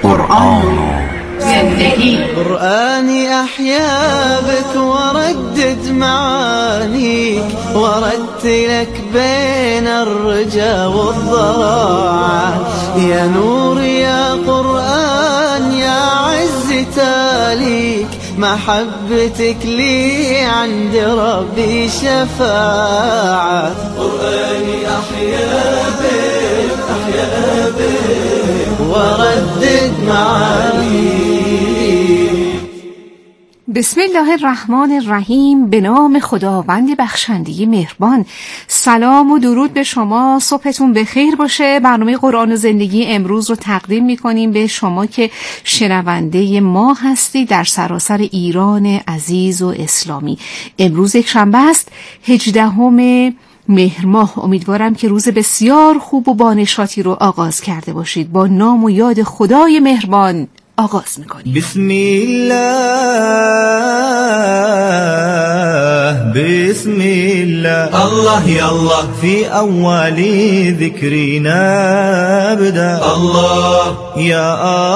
قرآن زندگی. قرآني أحيا بك وردد معانيك ورتلك بين الرجا والضراعة يا نور يا قرآن يا عز تاليك محبتك لي عند ربي شفاعة. قرآني أحيا بك وردد معانيك. بسم الله الرحمن الرحیم. به نام خداوند بخشنده مهربان. سلام و درود به شما، صبحتون بخیر باشه. برنامه قرآن و زندگی امروز رو تقدیم میکنیم به شما که شنونده ما هستی در سراسر ایران عزیز و اسلامی. امروز یک شنبه است، 18 مهر ماه. امیدوارم که روز بسیار خوب و بانشاطی رو آغاز کرده باشید. با نام و یاد خدای مهربان آغاز میکنیم. بسم الله الله يا الله في أول ذكرنا ابدأ الله يا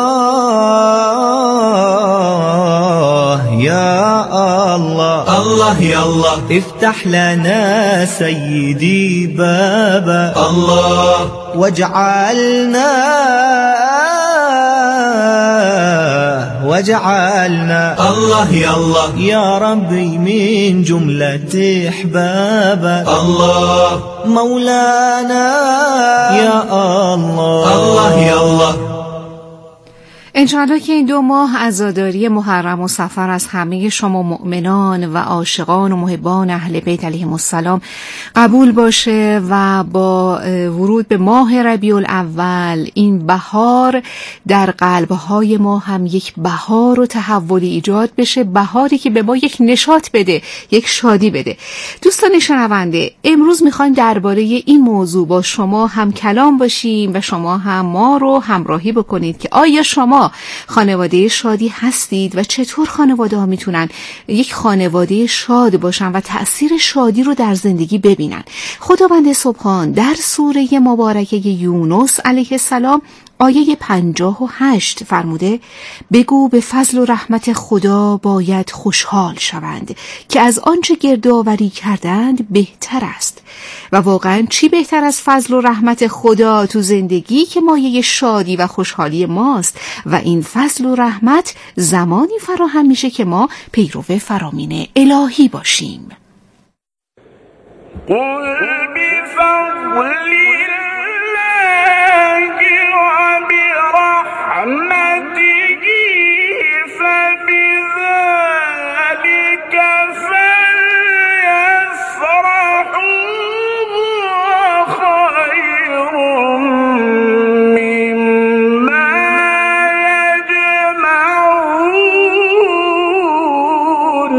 الله يا الله الله يا الله افتح لنا سيدي بابا الله واجعلنا الله يا الله يا ربي من جملة احبابا الله مولانا يا الله الله يا الله. انشاءالله که این 2 ماه عزاداری محرم و صفر از همه شما مؤمنان و عاشقان و محبان اهل بیت علیهم السلام قبول باشه و با ورود به ماه ربیع الاول این بهار در قلبهای ما هم یک بهار و تحولی ایجاد بشه، بهاری که به ما یک نشاط بده، یک شادی بده. دوستان شنونده، امروز میخوایم درباره این موضوع با شما هم کلام باشیم و شما هم ما رو همراهی بکنید که آیا شما خانواده شادی هستید و چطور خانواده ها میتونن یک خانواده شاد باشن و تأثیر شادی رو در زندگی ببینن. خداوند سبحان در سوره مبارکه یونس علیه السلام آیه 58 فرموده: بگو به فضل و رحمت خدا باید خوشحال شوند که از آنچه گردآوری کردند بهتر است. و واقعا چی بهتر از فضل و رحمت خدا تو زندگی که مایه شادی و خوشحالی ماست و این فضل و رحمت زمانی فراهم میشه که ما پیرو فرامین الهی باشیم. قل بفضل برحمته فبذلك فليفرحوا خير مما يجمعون.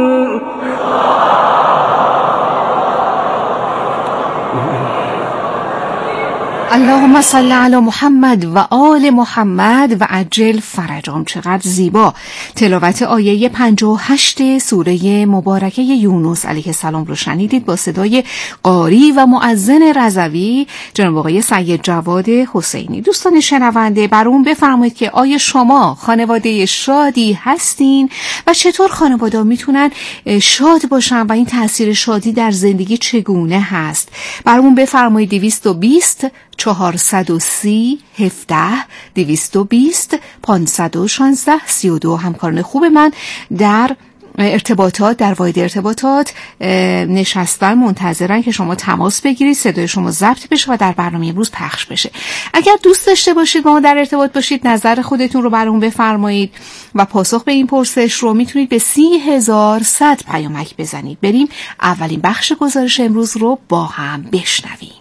اللهم صل علی محمد و آل محمد و عجل فرجهم. چقدر زیبا تلاوت آیه 58 سوره مبارکه یونس علیه السلام رو شنیدید با صدای قاری و مؤذن رضوی جناب آقای سید جواد حسینی. دوستان شنونده، برامون بفرمایید که آیا شما خانواده شادی هستین و چطور خانواده میتونن شاد باشن و این تاثیر شادی در زندگی چگونه هست؟ برامون بفرمایید. 220 430 17 220 516 32. همکاران خوب من در ارتباطات، در واحد ارتباطات نشستن منتظرن که شما تماس بگیرید، صدای شما ضبط بشه و در برنامه امروز پخش بشه. اگر دوست داشته باشید با ما در ارتباط باشید، نظر خودتون رو برامون بفرمایید و پاسخ به این پرسش رو میتونید به 30100 پیامک بزنید. بریم اولین بخش گزارش امروز رو با هم بشنویم.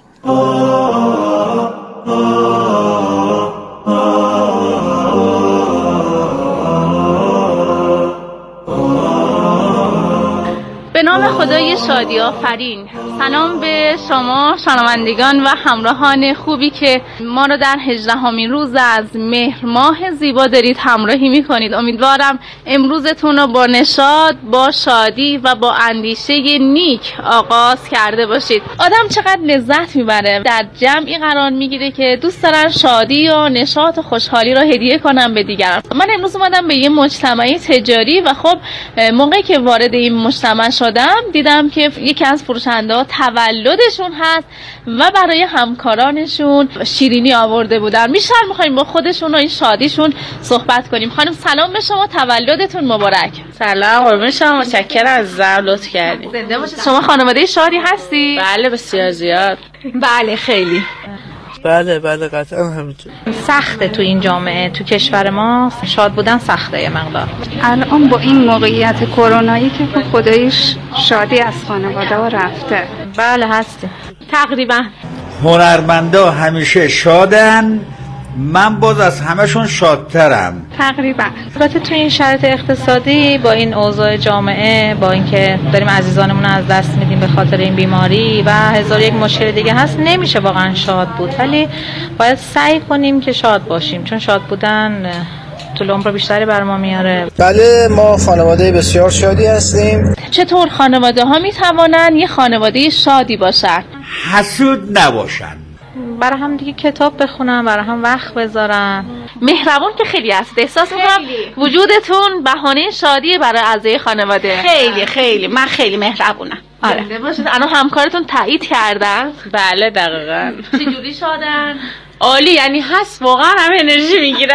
به نام خدای شادی آفرین. سلام به شما شنوندگان و همراهان خوبی که ما رو در 18مین روز از مهر ماه زیبا دارید همراهی میکنید. امیدوارم امروزتون رو با نشاط، با شادی و با اندیشه نیک آغاز کرده باشید. آدم چقدر لذت میبره در جمعی قرار میگیره که دوست دارن شادی و نشاط و خوشحالی رو هدیه کنن به دیگران. من امروز اومدم به یه مجتمع تجاری و خب موقعی که وارد این مجتمع شدم دیدم که یکی از فروشنده‌ها تولدشون هست و برای همکارانشون شیرینی آورده بودن. میشن میخوایم با خودشون و این شادیشون صحبت کنیم. خانم سلام به شما، تولدتون مبارک. سلام قربون شما، متشکرم از لطف کردید. زنده باشید. شما خانواده شادی هستی؟ بله بسیار زیاد. بله خیلی. بله قطعا همینطور. سخته تو این جامعه، تو کشور ما شاد بودن سخته یه مقدار. الان با این موقعیت کرونایی که خداییش شادی از خانواده ها رفته. بله هستی. تقریبا هنرمندا همیشه شادن، من باز از همشون شادترم. تقریبا. البته تو این شرایط اقتصادی با این اوضاع جامعه، با اینکه داریم عزیزانمون از دست میدیم به خاطر این بیماری و هزار یک مشکل دیگه هست، نمیشه واقعا شاد بود، ولی باید سعی کنیم که شاد باشیم، چون شاد بودن طول عمر بیشتری بر ما میاره. بله ما خانواده بسیار شادی هستیم. چطور خانواده ها میتوانن یه خانواده شادی باشن؟ حسود نباشن، برای هم دیگه کتاب بخونن، برای هم وقت بذارن. مهربون که خیلی هست. احساس میکنم وجودتون بهانه شادی برای اعضای خانواده. خیلی من خیلی مهربونم. آره. الان همکارتون تایید کردن؟ بله دقیقاً. چجوری شادن؟ عالی، یعنی هست واقعا همه انرژی میگیرن.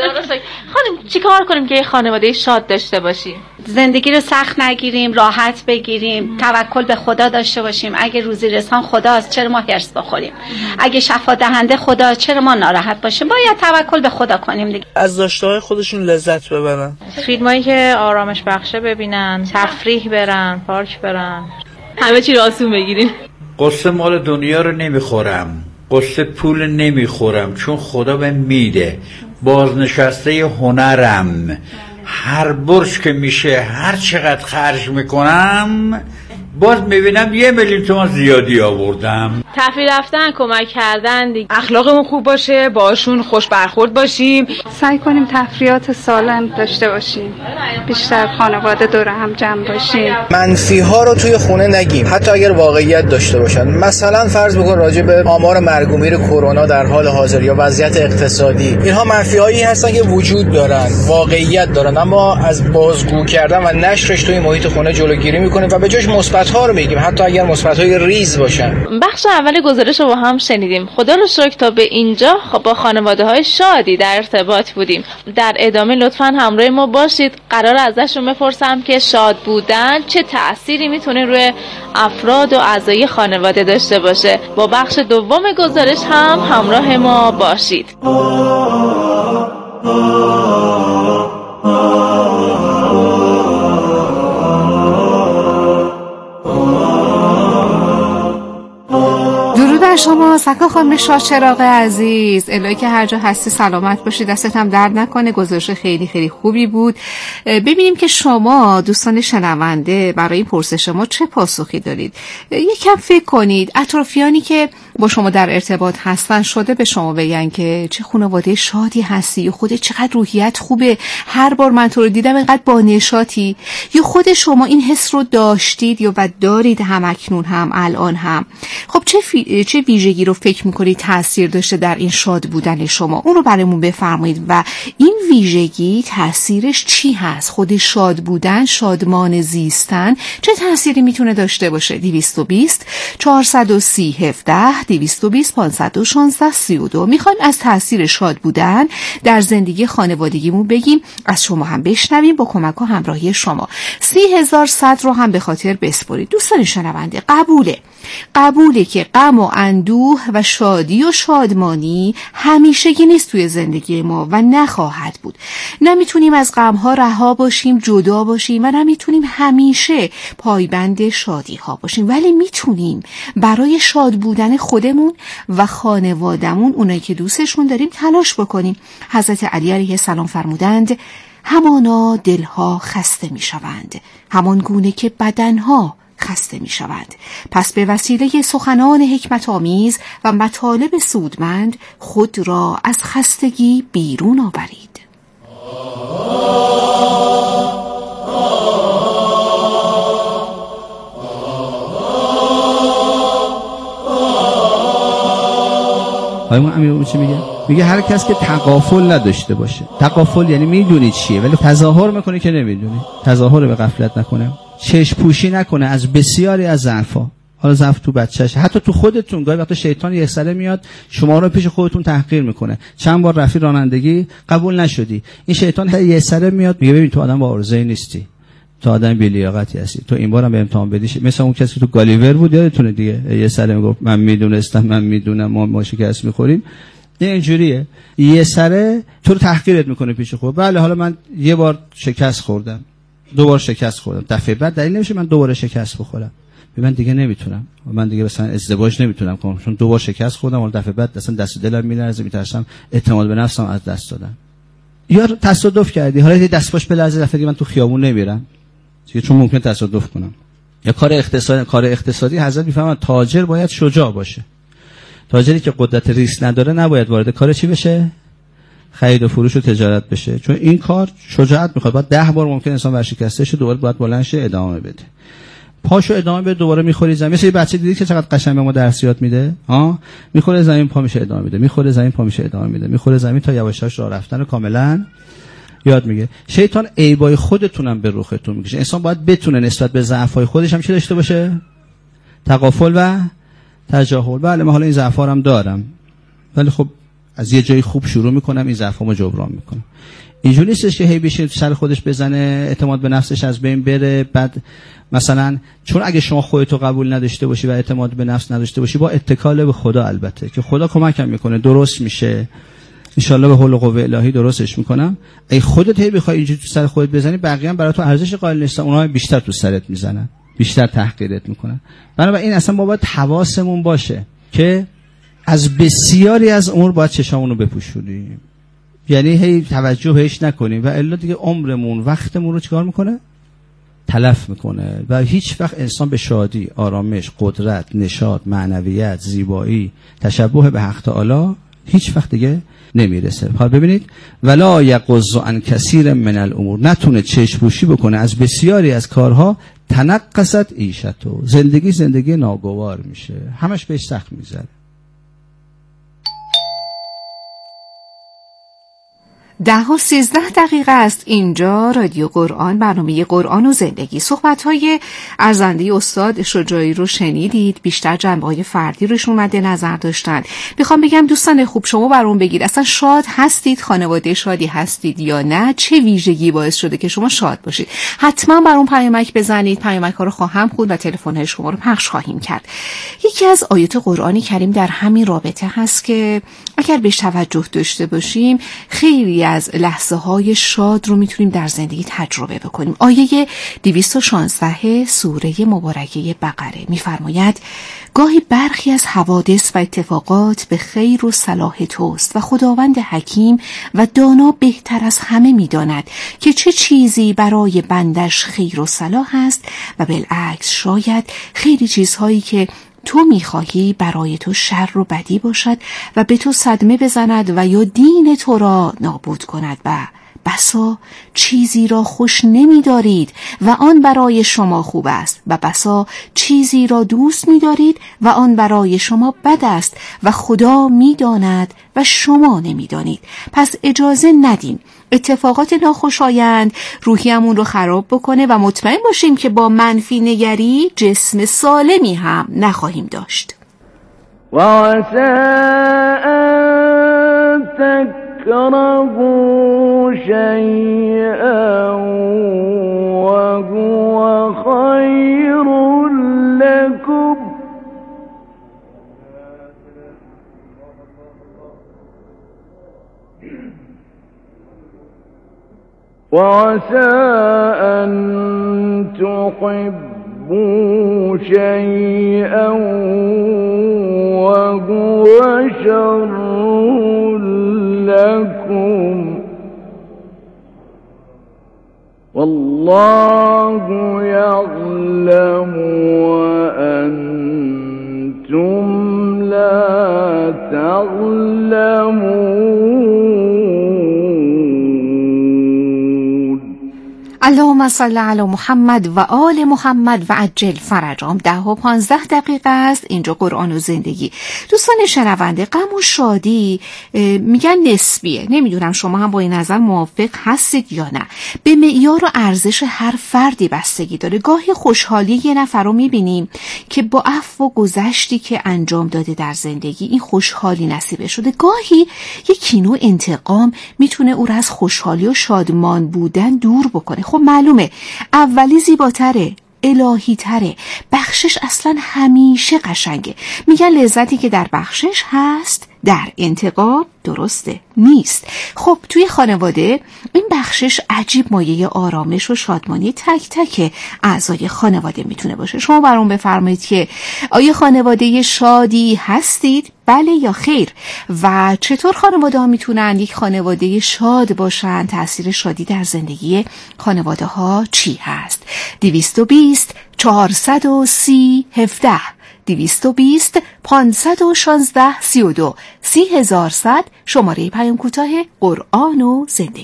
خانم چیکار کنیم که یه خانواده شاد داشته باشیم؟ زندگی رو سخت نگیریم، راحت بگیریم، توکل به خدا داشته باشیم. اگه روزی رسان خداست چرا ما هرس بخوریم؟ اگه شفا دهنده خدا چرا ما ناراحت باشیم؟ باید توکل به خدا کنیم دیگه. از داشته‌های خودشون لذت ببرن. فیلمایی که آرامش بخشه ببینن، تفریح برن، پارک برن، همه چی رو آسون بگیریم. قصه مال دنیا رو نمیخورم، قصه پول نمیخورم، چون خدا به میده. بازنشسته هنرم، هر برج که میشه هر چقدر خرج میکنم باز میبینم 1,000,000 تومان زیادی آوردم. تفریح رفتن، کمک کردن دیگه. اخلاقمون خوب باشه، باشون خوش برخورد باشیم. سعی کنیم تفریحات سالم داشته باشیم. بیشتر خانواده دور هم جمع باشیم. منفی ها رو توی خونه نگیم، حتی اگر واقعیت داشته باشن. مثلا فرض بکن راجع به آمار مرگ و میر کرونا در حال حاضر یا وضعیت اقتصادی، اینها منفی هایی هستن که وجود دارن، واقعیت دارن، اما از بازگو کردن و نشرش توی محیط خونه جلوگیری میکنیم و به جاش مثبت ها رو میگیم، حتی اگر مثبت های ریز باشن. بخش اول گزارش رو با هم شنیدیم. خدا رو شکر تا به اینجا با خانواده های شادی در ارتباط بودیم. در ادامه لطفاً همراه ما باشید. قرار ازشون بپرسم که شاد بودن چه تأثیری میتونه روی افراد و اعضای خانواده داشته باشه. با بخش دوم گزارش هم همراه ما باشید. درود بر شما سکا خانم شاهچراغ عزیز. الهی که هر جا هستی سلامت باشی، دستت هم درد نکنه. گزارش خیلی خیلی خوبی بود. ببینیم که شما دوستان شنونده برای این پرسش ما چه پاسخی دارید. یکم فکر کنید. اطرافیانی که با شما در ارتباط هستن شده به شما بگن که چه خانواده شادی هستی، یا خودت چقدر روحیت خوبه، هر بار من تو رو دیدم اینقدر با نشاطی، یا خود شما این حس رو داشتید یا دارید همکنون هم الان هم. خب چه ویژگی رو فکر میکنید تأثیر داشته در این شاد بودن شما؟ اون رو برامون بفرمایید و این ویژگی تأثیرش چی هست؟ خود شاد بودن، شادمان زیستن چه تأثیری میتونه داشته باشه؟ 220 430 17 220 516 32. میخوایم از تأثیر شاد بودن در زندگی خانوادگیمون بگیم، از شما هم بشنویم با کمک و همراهی شما. 30,100 رو هم به خاطر بسپارید. دوستان شنونده، قبوله که غم و اندوه و شادی و شادمانی همیشگی نیست توی زندگی ما و نخواهد بود. نمیتونیم از غمها رها باشیم، جدا باشیم و نمیتونیم همیشه پایبند شادی ها باشیم، ولی میتونیم برای شاد بودن خودمون و خانوادمون، اونایی که دوستشون داریم، تلاش بکنیم. حضرت علی علیه السلام فرمودند همانا دلها خسته میشوند، همان گونه که بدنها خسته می شود. پس به وسیله سخنان حکمت آمیز و مطالب سودمند خود را از خستگی بیرون آورید. ما امیر چی میگه؟ میگه هر کس که تغافل نداشته باشه. تغافل یعنی میدونی چیه ولی تظاهر میکنه که نمیدونی. تظاهر به غفلت نکنه. چشم پوشی نکنه از بسیاری از ضعفا. حالا ضعف تو بچه‌ش، حتی تو خودتون. گاهی وقتا شیطان یه سره میاد شما رو پیش خودتون تحقیر میکنه. چند بار رفتی رانندگی قبول نشدی، این شیطان یه سره میاد میگه ببین تو آدم با عرضه‌ای نیستی، تو آدم بی‌لیاقتی هستی، تو این بارم به امتحان بدی. مثلا اون کسی که تو گالیور بود یادتونه دیگه، یه سره میگفت من میدونستم، من میدونم، ما شکست میخوریم. این اینجوریه، یه سره تو رو تحقیرت میکنه پیش خود. بله حالا من یه بار شکست خوردم، دو بار شکست خوردم، دفعه بعد دلیل نمیشه من دوباره شکست بخورم. من دیگه نمیتونم، من دیگه مثلا ازدواج نمیتونم کنم چون دو بار شکست خوردم، ولی دفعه بعد اصلا دست و دلم میلرزه، میترسم اعتماد به نفسم از دست دادم. یا تصادف کردی، حالا دست باش بلرزه، دفعه دیگه من تو خیابون نمیرم چون ممکن تصادف کنم. یا کار اقتصادی حضرت میفهمن تاجر باید شجاع باشه. تاجری که قدرت ریسک نداره نباید وارد کار چی بشه؟ خرید و فروش و تجارت بشه، چون این کار شجاعت میخواد. بعد 10 بار ممکن انسان ورشکسته شه، دوباره باید بلند شه ادامه بده. پاشو ادامه بده، دوباره میخوری زمین. مثل یه بچه دیدید که چقدر قشنگ به ما درس یاد میده، میخوره زمین پا میشه ادامه میده، میخوره زمین پا میشه ادامه میده، میخوره زمین تا یواش یواش راه رفتن رو کاملا یاد میگه. شیطان عیبای خودتونم به رختون میکشه. انسان باید بتونه نسبت به ضعف‌های خودش هم چی داشته باشه؟ تغافل و تجاهل. بله من حالا این ضعف‌ها هم دارم، ولی خب از یه جایی خوب شروع میکنم، این ضعف‌هامو جبران میکنم. اینجوری نیستش که هی بشه سر خودش بزنه، اعتماد به نفسش از بین بره. بعد مثلا چون اگه شما خودتو قبول نداشته باشی و اعتماد به نفس نداشته باشی، با اتکال به خدا، البته که خدا کمکم میکنه درست میشه ان شاء الله، به حول و قوه الهی درستش میکنم. ای خودت هی بخوای اینجوری تو سر خودت بزنی، بقیه هم برای تو ارزش قائل نیستن، اونها بیشتر تو سرت میزنن، بیشتر تحقیرت میکنن. بنابراین اصلا ما باید حواسمون باشه که از بسیاری از امور باید چشامونو بپوشونیم، یعنی هی توجه بهش نکنیم و الا دیگه عمرمون، وقتمون رو چیکار میکنه؟ تلف میکنه. و هیچ وقت انسان به شادی، آرامش، قدرت، نشاط، معنویت، زیبایی، تشبه به حق تعالی هیچ وقت دیگه نمیرسه. حالا ببینید ولا یغض عن کثیر من الامور، نتونه چشم‌پوشی بکنه از بسیاری از کارها. تنقصت عیشتو، زندگی ناگوار میشه، همش بهش سخت میذاره. 10:13 است. اینجا رادیو قرآن، برنامه قرآن و زندگی. صحبت‌های ارزنده استاد شجاعی رو شنیدید، بیشتر جنبه‌های فردی روشون مد نظر داشتن. میخوام بگم دوستان خوب شما برام بگید اصلا شاد هستید؟ خانواده شادی هستید یا نه؟ چه ویژگی باعث شده که شما شاد باشید؟ حتما برام پیامک بزنید، پیامک‌ها رو خواهم خوند و تلفن‌های شما رو پخش خواهیم کرد. یکی از آیات قرآن کریم در همین رابطه هست که اگر بهش توجه داشته باشیم خیلی از لحظه های شاد رو میتونیم در زندگی تجربه بکنیم. آیه 216 سوره مبارکه بقره میفرماید گاهی برخی از حوادث و اتفاقات به خیر و صلاح توست و خداوند حکیم و دانا بهتر از همه میداند که چه چیزی برای بندش خیر و صلاح است و بالعکس شاید خیلی چیزهایی که تو میخواهی برای تو شر و بدی باشد و به تو صدمه بزند و یا دین تو را نابود کند و بسا چیزی را خوش نمی‌دارید و آن برای شما خوب است و بسا چیزی را دوست می‌دارید و آن برای شما بد است و خدا می‌داند و شما نمی‌دانید. پس اجازه ندیم اتفاقات ناخوشایند روحیمون رو خراب بکنه و مطمئن باشیم که با منفی نگری جسم سالمی هم نخواهیم داشت. و عسى ان تكرهوا شيئا وهو خير لكم وعسى أن تحبوا شيئا وهو شر لكم والله يعلم وأنتم لا تعلمون. اللهم صل علی محمد و آل محمد و عجل فرجهم. 10:15 است. اینجا قرآن و زندگی. دوستان شنونده، غم و شادی میگن نسبیه. نمیدونم شما هم با این نظر موافق هستید یا نه. به معیار و ارزش هر فردی بستگی داره. گاهی خوشحالی یه نفر رو میبینیم که با عفو و گذشتی که انجام داده در زندگی این خوشحالی نصیبه شده. گاهی یکی نوع انتقام میتونه او را از خوشحالی و شادمان بودن دور بکنه. خب معلومه اولی زیباتره، الهی تره. بخشش اصلا همیشه قشنگه. میگن لذتی که در بخشش هست در انتقام درسته نیست. خب توی خانواده این بخشش عجیب مایه آرامش و شادمانی تک تک اعضای خانواده میتونه باشه. شما برام بفرمایید که آیا خانواده شادی هستید؟ بله یا خیر؟ و چطور خانواده ها میتونن یک خانواده شاد باشن؟ تأثیر شادی در زندگی خانواده ها چی هست؟ 220 430 17 220 516 32 3100 شماره پیام کوتاه قرآن و زندگی.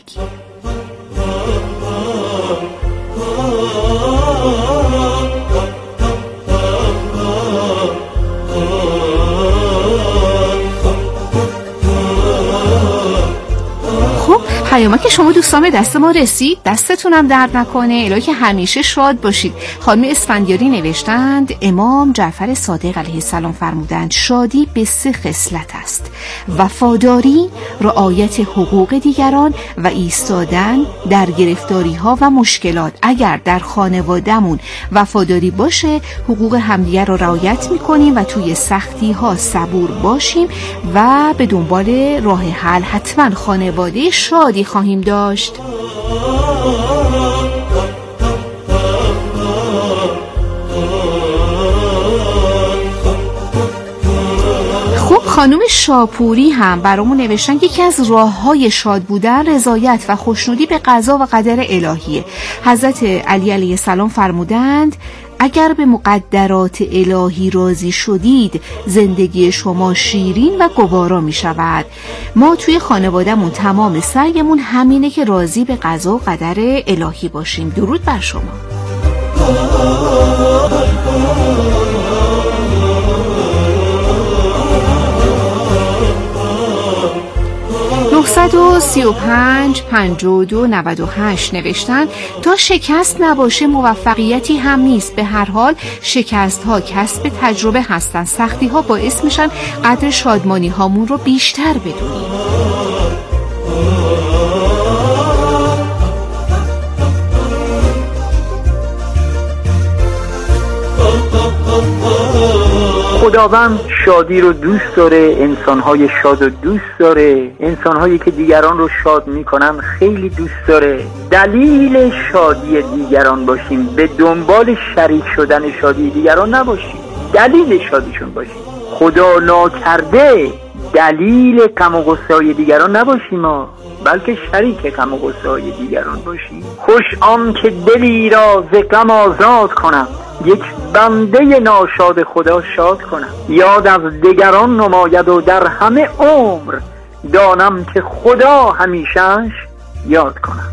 پیامک شما دوستان به دست ما رسید. دستتونم درد نکنه. الهی که همیشه شاد باشید. خانم اسفندیاری نوشتند امام جعفر صادق علیه السلام فرمودند شادی به 3 خصلت است: وفاداری، رعایت حقوق دیگران و ایستادن در گرفتاری ها و مشکلات. اگر در خانوادهمون وفاداری باشه، حقوق همدیگر رو رعایت میکنیم و توی سختی ها صبور باشیم و به دنبال راه حل، حتما خانواده شادی خواهیم داشت. خب خانم شاپوری هم برامون نوشتن یکی از راه‌های شاد بودن رضایت و خوشنودی به قضا و قدر الهیه. حضرت علی علیه السلام فرمودند اگر به مقدرات الهی راضی شدید زندگی شما شیرین و گوارا می شود. ما توی خانوادهمون تمام سعیمون همینه که راضی به قضا و قدر الهی باشیم. درود بر شما. 935 52 98 نوشتن تا شکست نباشه موفقیتی هم نیست. به هر حال شکست ها کسب تجربه هستن. سختی ها باعث میشن قدر شادمانی هامون رو بیشتر بدونیم. خداوند شادی رو دوست داره، انسان‌های شاد رو دوست داره، انسان‌هایی که دیگران رو شاد میکنن خیلی دوست داره. دلیل شادی دیگران باشیم، به دنبال شریک شدن شادی دیگران نباشیم، دلیل شادیشون باشیم. خدا ناکرده دلیل غم و غصه‌های دیگران نباشیم، بلکه شریک غم و غصه‌های دیگران باشیم. خوش آن که دلی را ز غم آزاد کنم، یک بنده ناشاد خدا شاد کنم. یاد از دیگران نماید و در همه عمر دانم که خدا همیشهش یاد کنم.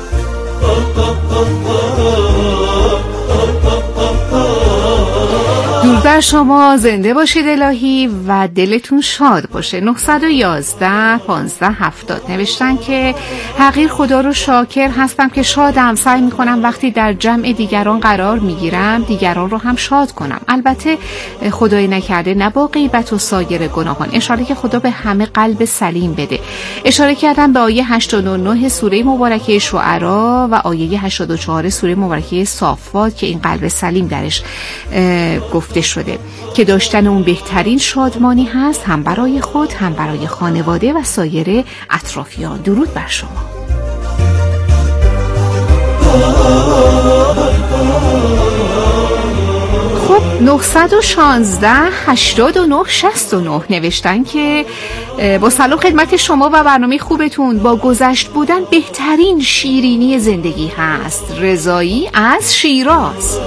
درود بر شما، زنده باشید الهی و دلتون شاد باشه. 911 15 70 نوشتن که حقیر خدا رو شاکر هستم که شادم. سعی میکنم وقتی در جمع دیگران قرار میگیرم دیگران رو هم شاد کنم، البته خدای نکرده نه با غیبت و سایر گناهان. اشاره که خدا به همه قلب سلیم بده. اشاره کردم به آیه 89 سوره مبارکه شعرا و آیه 84 سوره مبارکه صافات که این قلب سلیم درش گفته شده که داشتن اون بهترین شادمانی هست، هم برای خود هم برای خانواده و سایر اطرافیان. درود بر شما. خب 916 89 69 نوشتن که با سلام خدمت شما و برنامه خوبتون. با گذشت بودن بهترین شیرینی زندگی هست. رضایی از شیراز.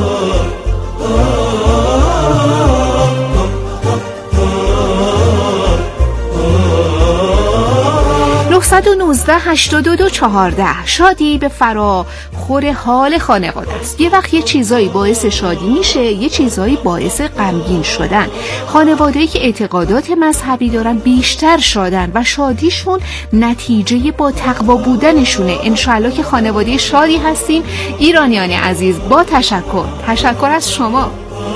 919 82 14 شادی به فراخور حال خانواده است. یه وقت یه چیزایی باعث شادی میشه، یه چیزایی باعث غمگین شدن. خانواده‌ای که اعتقادات مذهبی دارن بیشتر شادن و شادیشون نتیجه با تقوا بودنشونه. انشالله که خانواده شادی هستیم. ایرانیان عزیز با تشکر از شما.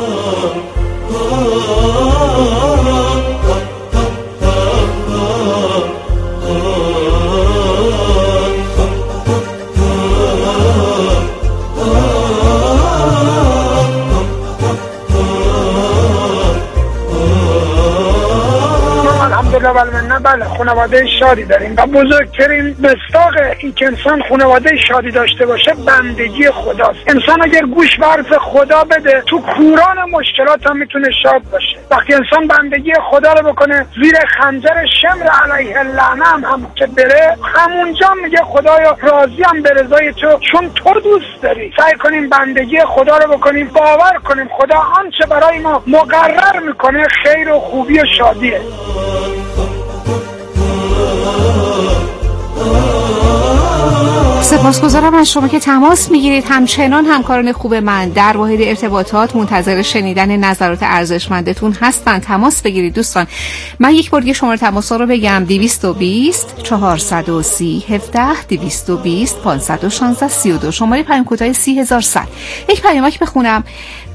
بله خانواده شادی داریم و بزرگترین مصداق این که انسان خانواده شادی داشته باشه بندگی خداست. انسان اگر گوش به حرف خدا بده تو کوران مشکلات هم میتونه شاد باشه. وقتی انسان بندگی خدا رو بکنه زیر خنجر شمر علیه اللعنه هم که بره، همونجا میگه خدایا راضیم به رضای تو چون تو دوست داری. سعی کنیم بندگی خدا رو بکنیم، باور کنیم خدا آنچه برای ما مقرر میکنه خیر و خوبی و شادیه. سپاسگزارم از شما که تماس میگیرید. همچنان همکاران خوب من در واحد ارتباطات منتظر شنیدن نظرات ارزشمندتون هستن. تماس بگیرید دوستان. من یک بار دیگه شماره تماس رو بگم: 220 430 17 220 516 32. شماره پیام کوتاه 30100. یک پیامک بخونم: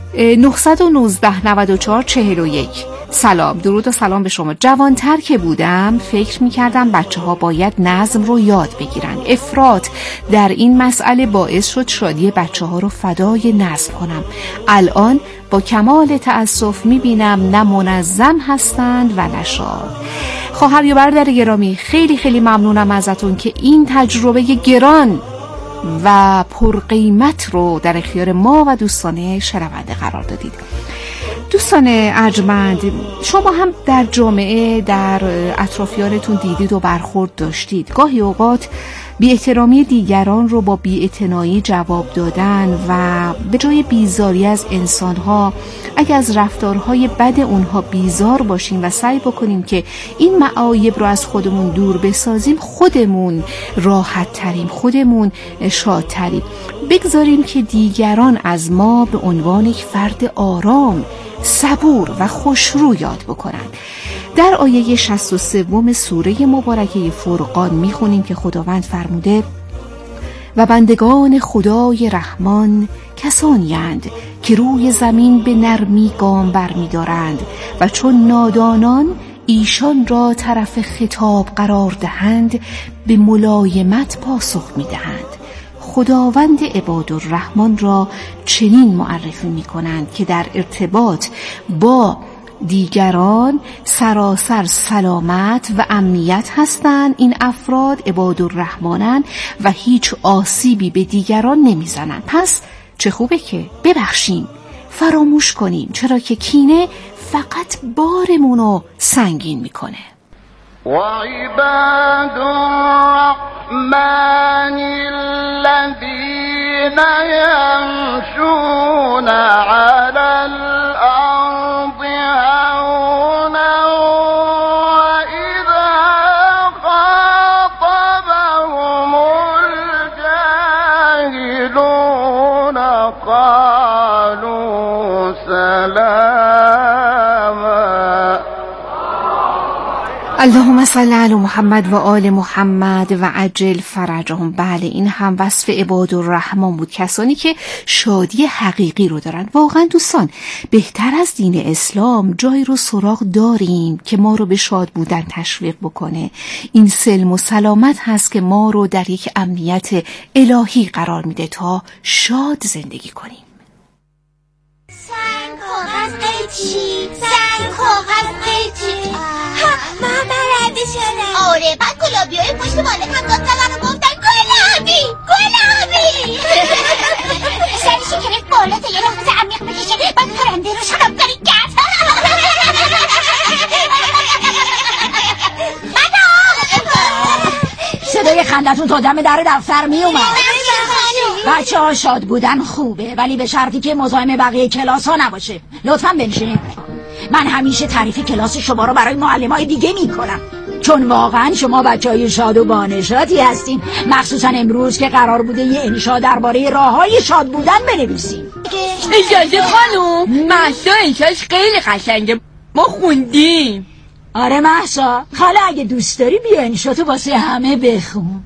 919 94 41. سلام، درود و سلام به شما. جوانتر که بودم فکر میکردم بچه ها باید نظم رو یاد بگیرن. افراط در این مسئله باعث شد شادی بچه ها رو فدای نظم کنم. الان با کمال تأسف میبینم نه منظم هستند و نه شاد. خواهر یا برادر گرامی، خیلی خیلی ممنونم ازتون که این تجربه گران و پرقیمت رو در اختیار ما و دوستان شنونده قرار دادید. دوستان ارجمند، شما هم در جامعه در اطرافیانتون دیدید و برخورد داشتید. گاهی اوقات بی احترامی دیگران رو با بی اعتنایی جواب دادن و به جای بیزاری از انسانها، اگه از رفتارهای بد اونها بیزار باشیم و سعی بکنیم که این معایب رو از خودمون دور بسازیم، خودمون راحت تریم، خودمون شادتریم. بگذاریم که دیگران از ما به عنوان یک فرد آرام، صبور و خوشرو یاد بکنند. در آیه 63 سوره مبارکه فرقان میخونیم که خداوند فرموده: و بندگان خدای رحمان کسانی اند که روی زمین به نرمی گام برمی‌دارند و چون نادانان ایشان را طرف خطاب قرار دهند به ملایمت پاسخ می‌دهند. خداوند عبادالرحمن را چنین معرفی می‌کنند که در ارتباط با دیگران سراسر سلامت و امنیت هستند. این افراد عبادالرحمنند و هیچ آسیبی به دیگران نمیزنند. پس چه خوبه که ببخشیم، فراموش کنیم، چرا که کینه فقط بارمونو سنگین میکنه. وعباد الرحمن الذين يمشون على الأرض هونا وإذا خاطبهم الجاهلون قالوا سلاما. اللهم صل علی محمد و آل محمد و عجل فرجهم. بله، این هم وصف عبادالرحمن بود، کسانی که شادی حقیقی رو دارن. واقعا دوستان، بهتر از دین اسلام جایی رو سراغ داریم که ما رو به شاد بودن تشویق بکنه. این سلم و سلامت هست که ما رو در یک امنیت الهی قرار میده تا شاد زندگی کنیم. سنگ کاغذ قیچی، سنگ کاغذ قیچی. من برنده شدم. آره، بعد گلابی‌های پشت بالت هم داد زدن و گفتن گلابی گلابی. سرشو گرفت بالا تا یه نفس عمیق بکشه، بعد خندتون تا دم در دفتر می اومد. بچه ها شاد بودن خوبه، ولی به شرطی که مزاحم بقیه کلاس ها نباشه. لطفاً بنشینید. من همیشه تعریف کلاس شما رو برای معلمای دیگه میکنم، چون واقعا شما بچهای شاد و بانشاطی هستین، مخصوصا امروز که قرار بوده یه انشا درباره راههای شاد بودن بنویسیم. اجازه خانم، مهسا انشاش خیلی قشنگه، ما خوندیم. آره مهسا، حالا اگه دوست داری بیا انشاتو واسه همه بخون.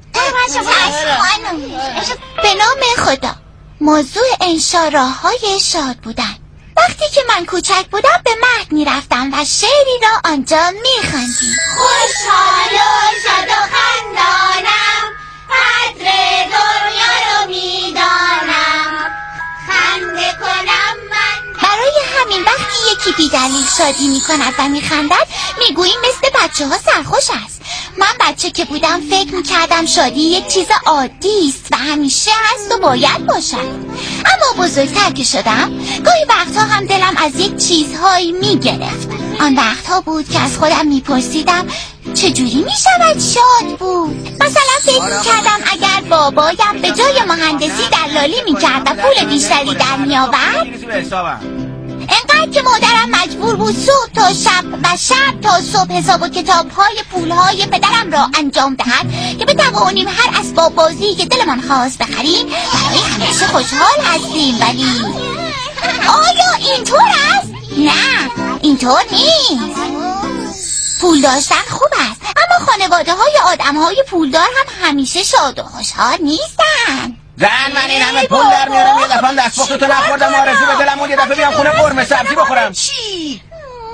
به نام خدا. موضوع انشا راههای شاد بودن. وقتی که من کوچک بودم به مهد میرفتم و شعری را آنجا میخواندیم. خوشحال و شاد و خندانم، قدر دنیا رو میدانم، خنده کنم من. برای همین وقتی یکی بی‌دلیل شادی میکند و میخندد میگوییم مثل بچه ها سرخوش است. من بچه که بودم فکر میکردم شادی یک چیز عادی است و همیشه هست و باید باشد. اما بزرگتر که شدم گاهی وقتها هم دلم از یک چیزهایی میگرفت. آن وقتها بود که از خودم میپرسیدم چجوری میشود شاد بود. مثلا فکر میکردم اگر بابایم به جای مهندسی دلالی میکرد و پول بیشتری در میآورد، انقدر که مادرم مجبور بود صبح تا شب و شب تا صبح حساب و کتاب‌های پول‌های پدرم را انجام دهد که بتوانیم هر اسباب بازی که دلمان خواست بخریم، برای همیشه خوشحال هستیم. ولی آیا اینطور است؟ نه، اینطور نیست. پول داشتن خوب است، اما خانواده‌های آدم‌های پولدار هم همیشه شاد و خوشحال نیستن. زن، من این همه پول در میارم یه دفعه دستپختو نخوردم، آرزو به دلم اون یه دفعه بیام خونه قرمه سبزی بخورم. چی؟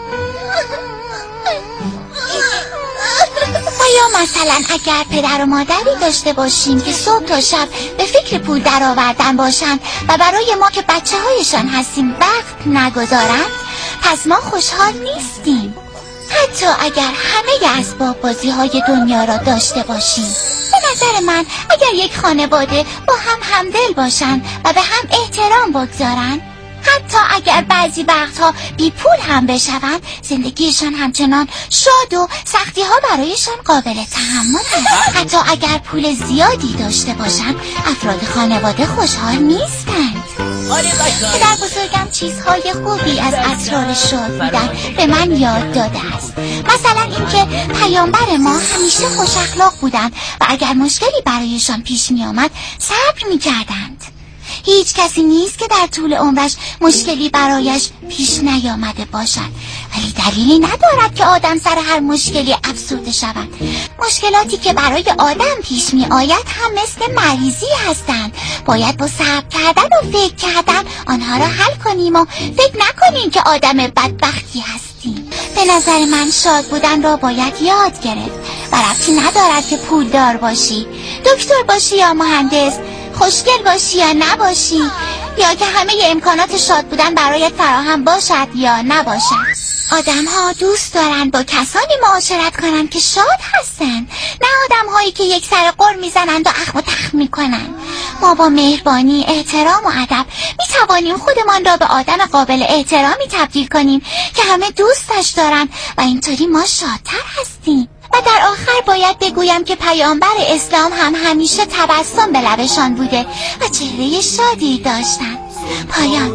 یا مثلا اگر پدر و مادری داشته باشیم که صبح تا شب به فکر پول درآوردن باشند و برای ما که بچه هایشان هستیم وقت نگذارند، پس ما خوشحال نیستیم. حتی اگر همه اسباب بازی های دنیا را داشته باشیم. به نظر من اگر یک خانواده با هم همدل باشند و به هم احترام بگذارند، حتی اگر بعضی وقتها بی پول هم بشوند، زندگیشان همچنان شاد و سختی ها برایشان قابل تحمل است. حتی اگر پول زیادی داشته باشند، افراد خانواده خوشحال نیستند. پدر بزرگم چیزهای خوبی از اسرار شاد بودن به من یاد داده است. مثلا اینکه پیامبر ما همیشه خوش اخلاق بودند و اگر مشکلی برایشان پیش می آمد صبر می کردند. هیچ کسی نیست که در طول عمرش مشکلی برایش پیش نیامده باشد، ولی دلیلی ندارد که آدم سر هر مشکلی افسرده شود. مشکلاتی که برای آدم پیش می آید هم مثل مریضی هستند. باید با صبر کردن و فکر کردن آنها را حل کنیم و فکر نکنیم که آدم بدبختی هستیم. به نظر من شاد بودن را باید یاد گرفت و ربطی ندارد که پولدار باشی، دکتر باشی یا مهندس، خوشگل باشی یا نباشی، یا که همه امکانات شاد بودن برایت فراهم باشد یا نباشد. آدم ها دوست دارن با کسانی معاشرت کنند که شاد هستند، نه آدم هایی که یک سر قر میزنند و اخم و تخم میکنند. ما با مهربانی، احترام و ادب میتوانیم خودمان را به آدم قابل احترامی تبدیل کنیم که همه دوستش دارن و اینطوری ما شادتر هستیم. و در آخر باید بگویم که پیامبر اسلام هم همیشه تبسم به لبشان بوده و چهره شادی داشتن. پایان.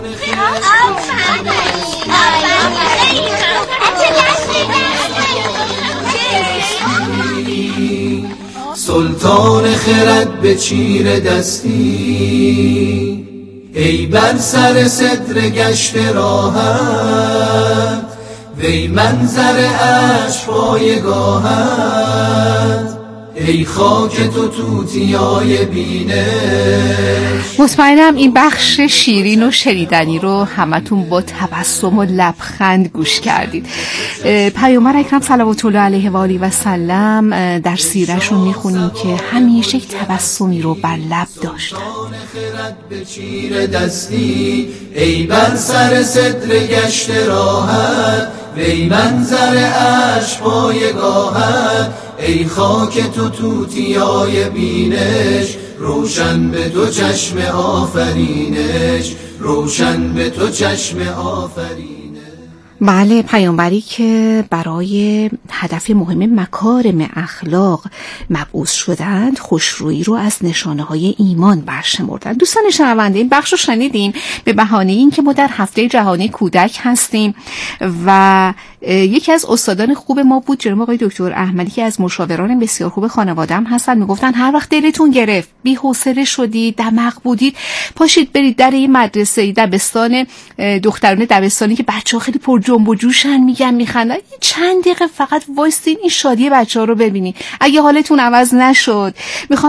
سلطان خرد به چیر دستی، ای بر سر صدر گشت راحت، وی منظر عشق پایگاهت، ای خاک تو توتیای بینش. مطمئنم این بخش شیرین و شنیدنی رو همتون با تبسم و لبخند گوش کردید. پیامبر اکرم صلوات الله علیه و آله و سلم در سیره‌شون میخونیم که همیشه یک تبسمی رو بر لب داشتن. به چیر دستی، ای بر سر صدر گشت راحت، وی منظر عشق پایگاهت، ای خاک تو توتیای بینش، روشن به تو چشم آفرینش، روشن به تو چشم آفرینش. بله، پیامبری که برای هدف مهم مکارم اخلاق مبعوث شدند خوشرویی رو از نشانه‌های ایمان برشمردند. دوستان شنونده، این بخش رو شنیدیم به بهانه این که ما در هفته جهانی کودک هستیم و یکی از استادان خوب ما بود جناب آقای دکتر احمدی که از مشاوران بسیار خوب خانواده‌ام هستن. میگفتن هر وقت دلتون گرفت، بی‌حوصله شدید، دماغ بودید، پاشید برید در این مدرسه دبستان دخترانه دبستانی که بچه‌ها خیلی پر جنب و جوشن، میگن میخندن، چند دقیقه فقط وایسین این شادی بچه‌ها رو ببینید. اگه حالتون عوض نشد، میخوام